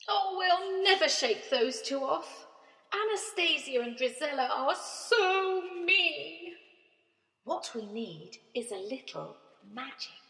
Oh, we'll never shake those two off. Anastasia and Drizella are so mean. What we need is a little magic.